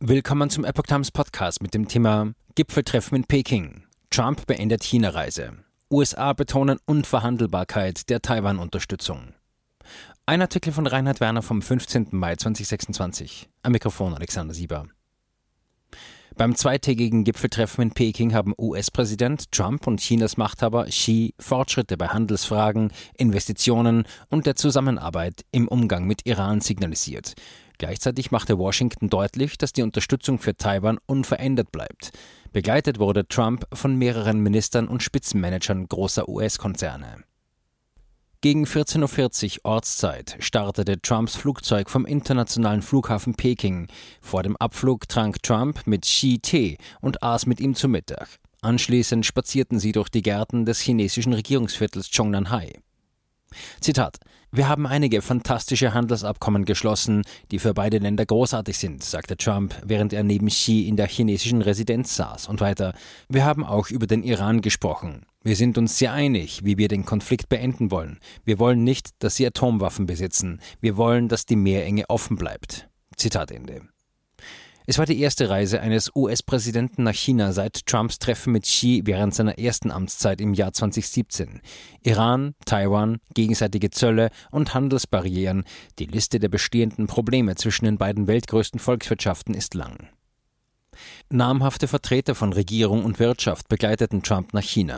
Willkommen zum Epoch Times Podcast mit dem Thema Gipfeltreffen in Peking. Trump beendet China-Reise. USA betonen Unverhandelbarkeit der Taiwan-Unterstützung. Ein Artikel von Reinhard Werner vom 15. Mai 2026. Am Mikrofon Alexander Sieber. Beim zweitägigen Gipfeltreffen in Peking haben US-Präsident Trump und Chinas Machthaber Xi Fortschritte bei Handelsfragen, Investitionen und der Zusammenarbeit im Umgang mit Iran signalisiert. Gleichzeitig machte Washington deutlich, dass die Unterstützung für Taiwan unverändert bleibt. Begleitet wurde Trump von mehreren Ministern und Spitzenmanagern großer US-Konzerne. Gegen 14:40 Uhr Ortszeit startete Trumps Flugzeug vom internationalen Flughafen Peking. Vor dem Abflug trank Trump mit Xi Tee und aß mit ihm zu Mittag. Anschließend spazierten sie durch die Gärten des chinesischen Regierungsviertels Zhongnanhai. Zitat: Wir haben einige fantastische Handelsabkommen geschlossen, die für beide Länder großartig sind, sagte Trump, während er neben Xi in der chinesischen Residenz saß. Und weiter: Wir haben auch über den Iran gesprochen. Wir sind uns sehr einig, wie wir den Konflikt beenden wollen. Wir wollen nicht, dass sie Atomwaffen besitzen. Wir wollen, dass die Meerenge offen bleibt. Zitat Ende. Es war die erste Reise eines US-Präsidenten nach China seit Trumps Treffen mit Xi während seiner ersten Amtszeit im Jahr 2017. Iran, Taiwan, gegenseitige Zölle und Handelsbarrieren. Die Liste der bestehenden Probleme zwischen den beiden weltgrößten Volkswirtschaften ist lang. Namhafte Vertreter von Regierung und Wirtschaft begleiteten Trump nach China.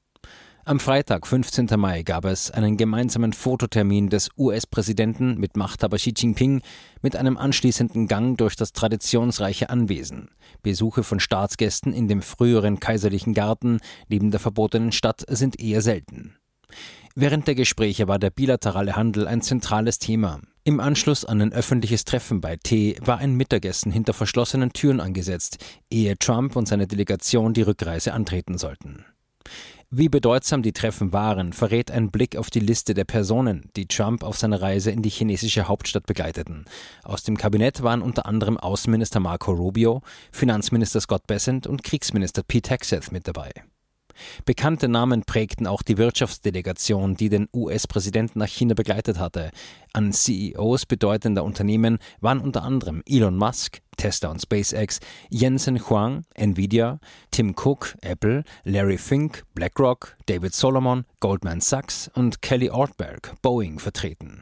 Am Freitag, 15. Mai, gab es einen gemeinsamen Fototermin des US-Präsidenten mit Machthaber Xi Jinping mit einem anschließenden Gang durch das traditionsreiche Anwesen. Besuche von Staatsgästen in dem früheren kaiserlichen Garten neben der verbotenen Stadt sind eher selten. Während der Gespräche war der bilaterale Handel ein zentrales Thema. Im Anschluss an ein öffentliches Treffen bei Tee war ein Mittagessen hinter verschlossenen Türen angesetzt, ehe Trump und seine Delegation die Rückreise antreten sollten. Wie bedeutsam die Treffen waren, verrät ein Blick auf die Liste der Personen, die Trump auf seiner Reise in die chinesische Hauptstadt begleiteten. Aus dem Kabinett waren unter anderem Außenminister Marco Rubio, Finanzminister Scott Bessent und Kriegsminister Pete Hegseth mit dabei. Bekannte Namen prägten auch die Wirtschaftsdelegation, die den US-Präsidenten nach China begleitet hatte. An CEOs bedeutender Unternehmen waren unter anderem Elon Musk, Tesla und SpaceX, Jensen Huang, Nvidia, Tim Cook, Apple, Larry Fink, BlackRock, David Solomon, Goldman Sachs und Kelly Ortberg, Boeing, vertreten.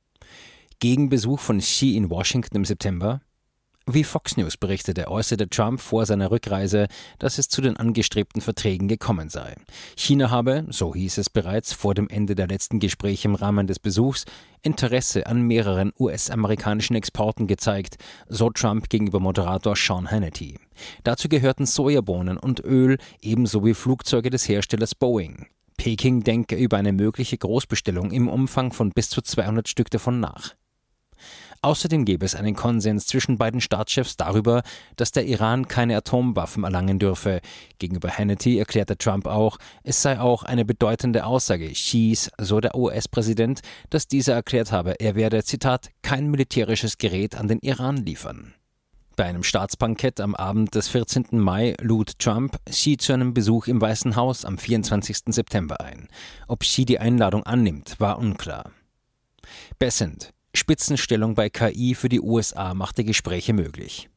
Gegenbesuch von Xi in Washington im September. Wie Fox News berichtete, äußerte Trump vor seiner Rückreise, dass es zu den angestrebten Verträgen gekommen sei. China habe, so hieß es bereits vor dem Ende der letzten Gespräche im Rahmen des Besuchs, Interesse an mehreren US-amerikanischen Exporten gezeigt, so Trump gegenüber Moderator Sean Hannity. Dazu gehörten Sojabohnen und Öl, ebenso wie Flugzeuge des Herstellers Boeing. Peking denke über eine mögliche Großbestellung im Umfang von bis zu 200 Stück davon nach. Außerdem gäbe es einen Konsens zwischen beiden Staatschefs darüber, dass der Iran keine Atomwaffen erlangen dürfe. Gegenüber Hannity erklärte Trump auch, es sei auch eine bedeutende Aussage Xis, so der US-Präsident, dass dieser erklärt habe, er werde, Zitat, kein militärisches Gerät an den Iran liefern. Bei einem Staatsbankett am Abend des 14. Mai lud Trump Xi zu einem Besuch im Weißen Haus am 24. September ein. Ob Xi die Einladung annimmt, war unklar. Bessent: Spitzenstellung bei KI für die USA machte Gespräche möglich.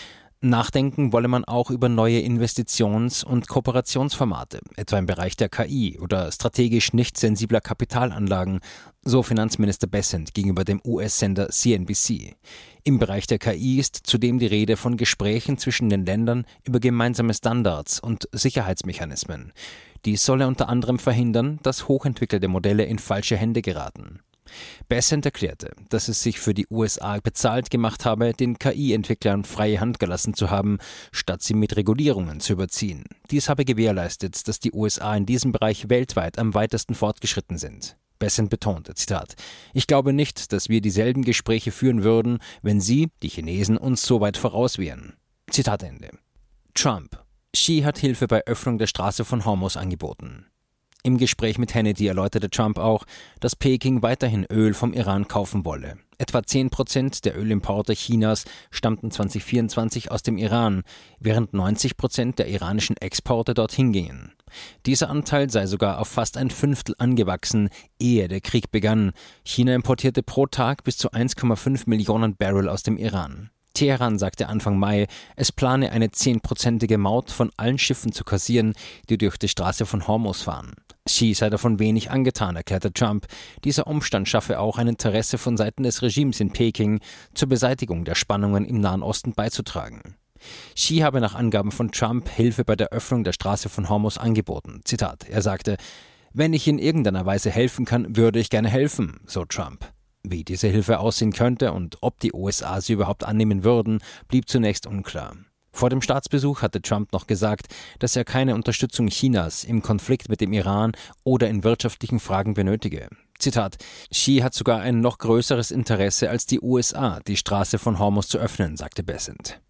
Nachdenken wolle man auch über neue Investitions- und Kooperationsformate, etwa im Bereich der KI oder strategisch nicht sensibler Kapitalanlagen, so Finanzminister Bessent gegenüber dem US-Sender CNBC. Im Bereich der KI ist zudem die Rede von Gesprächen zwischen den Ländern über gemeinsame Standards und Sicherheitsmechanismen. Dies solle unter anderem verhindern, dass hochentwickelte Modelle in falsche Hände geraten. Bessent erklärte, dass es sich für die USA bezahlt gemacht habe, den KI-Entwicklern freie Hand gelassen zu haben, statt sie mit Regulierungen zu überziehen. Dies habe gewährleistet, dass die USA in diesem Bereich weltweit am weitesten fortgeschritten sind. Bessent betonte, Zitat: Ich glaube nicht, dass wir dieselben Gespräche führen würden, wenn Sie, die Chinesen, uns so weit voraus wären. Zitat Ende. Trump: Xi hat Hilfe bei Öffnung der Straße von Hormuz angeboten. Im Gespräch mit Hannity erläuterte Trump auch, dass Peking weiterhin Öl vom Iran kaufen wolle. Etwa 10% der Ölimporte Chinas stammten 2024 aus dem Iran, während 90% der iranischen Exporte dorthin gingen. Dieser Anteil sei sogar auf fast ein Fünftel angewachsen, ehe der Krieg begann. China importierte pro Tag bis zu 1,5 Millionen Barrel aus dem Iran. Teheran sagte Anfang Mai, es plane eine 10%ige Maut von allen Schiffen zu kassieren, die durch die Straße von Hormuz fahren. Xi sei davon wenig angetan, erklärte Trump. Dieser Umstand schaffe auch ein Interesse von Seiten des Regimes in Peking, zur Beseitigung der Spannungen im Nahen Osten beizutragen. Xi habe nach Angaben von Trump Hilfe bei der Öffnung der Straße von Hormuz angeboten. Zitat, er sagte, wenn ich in irgendeiner Weise helfen kann, würde ich gerne helfen, so Trump. Wie diese Hilfe aussehen könnte und ob die USA sie überhaupt annehmen würden, blieb zunächst unklar. Vor dem Staatsbesuch hatte Trump noch gesagt, dass er keine Unterstützung Chinas im Konflikt mit dem Iran oder in wirtschaftlichen Fragen benötige. Zitat, Xi hat sogar ein noch größeres Interesse als die USA, die Straße von Hormuz zu öffnen, sagte Bessent.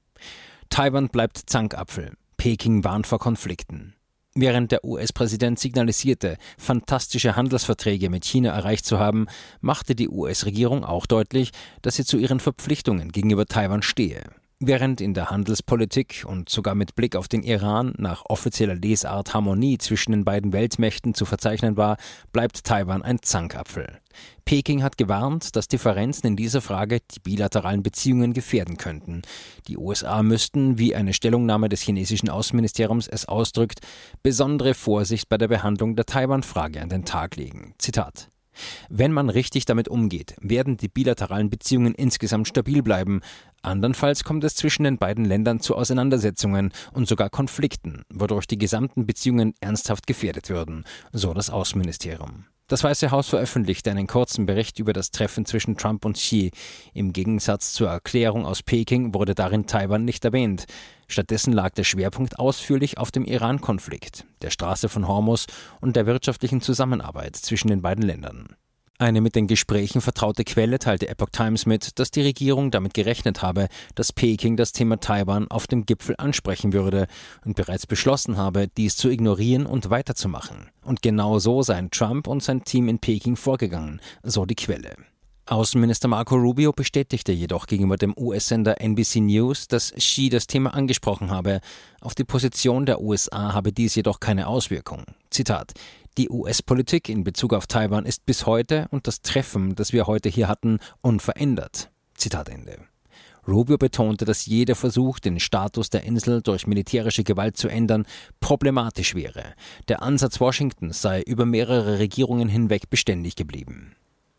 Taiwan bleibt Zankapfel. Peking warnt vor Konflikten. Während der US-Präsident signalisierte, fantastische Handelsverträge mit China erreicht zu haben, machte die US-Regierung auch deutlich, dass sie zu ihren Verpflichtungen gegenüber Taiwan stehe. Während in der Handelspolitik und sogar mit Blick auf den Iran nach offizieller Lesart Harmonie zwischen den beiden Weltmächten zu verzeichnen war, bleibt Taiwan ein Zankapfel. Peking hat gewarnt, dass Differenzen in dieser Frage die bilateralen Beziehungen gefährden könnten. Die USA müssten, wie eine Stellungnahme des chinesischen Außenministeriums es ausdrückt, besondere Vorsicht bei der Behandlung der Taiwan-Frage an den Tag legen. Zitat. Wenn man richtig damit umgeht, werden die bilateralen Beziehungen insgesamt stabil bleiben. Andernfalls kommt es zwischen den beiden Ländern zu Auseinandersetzungen und sogar Konflikten, wodurch die gesamten Beziehungen ernsthaft gefährdet würden, so das Außenministerium. Das Weiße Haus veröffentlichte einen kurzen Bericht über das Treffen zwischen Trump und Xi. Im Gegensatz zur Erklärung aus Peking wurde darin Taiwan nicht erwähnt. Stattdessen lag der Schwerpunkt ausführlich auf dem Iran-Konflikt, der Straße von Hormuz und der wirtschaftlichen Zusammenarbeit zwischen den beiden Ländern. Eine mit den Gesprächen vertraute Quelle teilte Epoch Times mit, dass die Regierung damit gerechnet habe, dass Peking das Thema Taiwan auf dem Gipfel ansprechen würde und bereits beschlossen habe, dies zu ignorieren und weiterzumachen. Und genau so seien Trump und sein Team in Peking vorgegangen, so die Quelle. Außenminister Marco Rubio bestätigte jedoch gegenüber dem US-Sender NBC News, dass Xi das Thema angesprochen habe. Auf die Position der USA habe dies jedoch keine Auswirkung. Zitat: Die US-Politik in Bezug auf Taiwan ist bis heute und das Treffen, das wir heute hier hatten, unverändert. Zitat Ende. Rubio betonte, dass jeder Versuch, den Status der Insel durch militärische Gewalt zu ändern, problematisch wäre. Der Ansatz Washingtons sei über mehrere Regierungen hinweg beständig geblieben.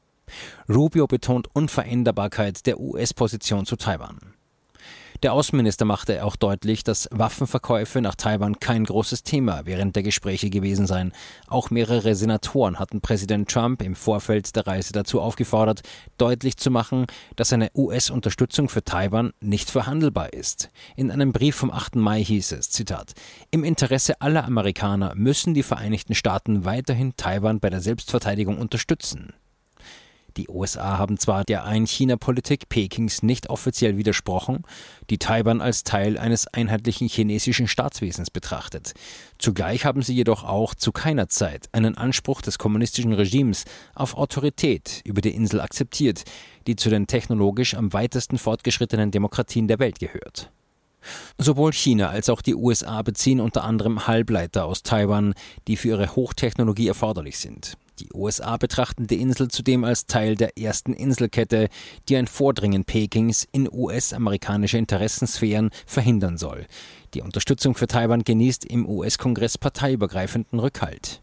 Rubio betont Unveränderbarkeit der US-Position zu Taiwan. Der Außenminister machte auch deutlich, dass Waffenverkäufe nach Taiwan kein großes Thema während der Gespräche gewesen seien. Auch mehrere Senatoren hatten Präsident Trump im Vorfeld der Reise dazu aufgefordert, deutlich zu machen, dass eine US-Unterstützung für Taiwan nicht verhandelbar ist. In einem Brief vom 8. Mai hieß es, Zitat, im Interesse aller Amerikaner müssen die Vereinigten Staaten weiterhin Taiwan bei der Selbstverteidigung unterstützen. Die USA haben zwar der Ein-China-Politik Pekings nicht offiziell widersprochen, die Taiwan als Teil eines einheitlichen chinesischen Staatswesens betrachtet. Zugleich haben sie jedoch auch zu keiner Zeit einen Anspruch des kommunistischen Regimes auf Autorität über die Insel akzeptiert, die zu den technologisch am weitesten fortgeschrittenen Demokratien der Welt gehört. Sowohl China als auch die USA beziehen unter anderem Halbleiter aus Taiwan, die für ihre Hochtechnologie erforderlich sind. Die USA betrachten die Insel zudem als Teil der ersten Inselkette, die ein Vordringen Pekings in US-amerikanische Interessensphären verhindern soll. Die Unterstützung für Taiwan genießt im US-Kongress parteiübergreifenden Rückhalt.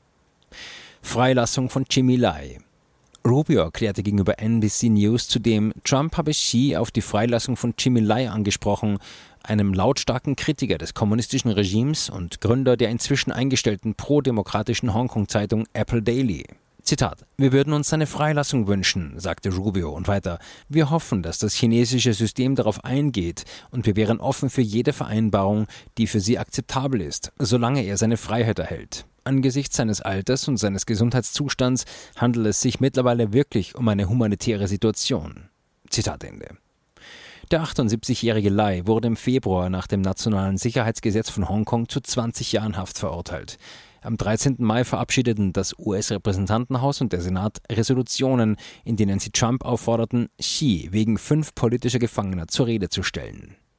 Freilassung von Jimmy Lai. Rubio erklärte gegenüber NBC News zudem, Trump habe Xi auf die Freilassung von Jimmy Lai angesprochen, einem lautstarken Kritiker des kommunistischen Regimes und Gründer der inzwischen eingestellten pro-demokratischen Hongkong-Zeitung Apple Daily. Zitat: Wir würden uns seine Freilassung wünschen, sagte Rubio und weiter. Wir hoffen, dass das chinesische System darauf eingeht und wir wären offen für jede Vereinbarung, die für sie akzeptabel ist, solange er seine Freiheit erhält. Angesichts seines Alters und seines Gesundheitszustands handelt es sich mittlerweile wirklich um eine humanitäre Situation. Zitat Ende. Der 78-jährige Lai wurde im Februar nach dem Nationalen Sicherheitsgesetz von Hongkong zu 20 Jahren Haft verurteilt. Am 13. Mai verabschiedeten das US-Repräsentantenhaus und der Senat Resolutionen, in denen sie Trump aufforderten, Xi wegen 5 politischer Gefangener zur Rede zu stellen.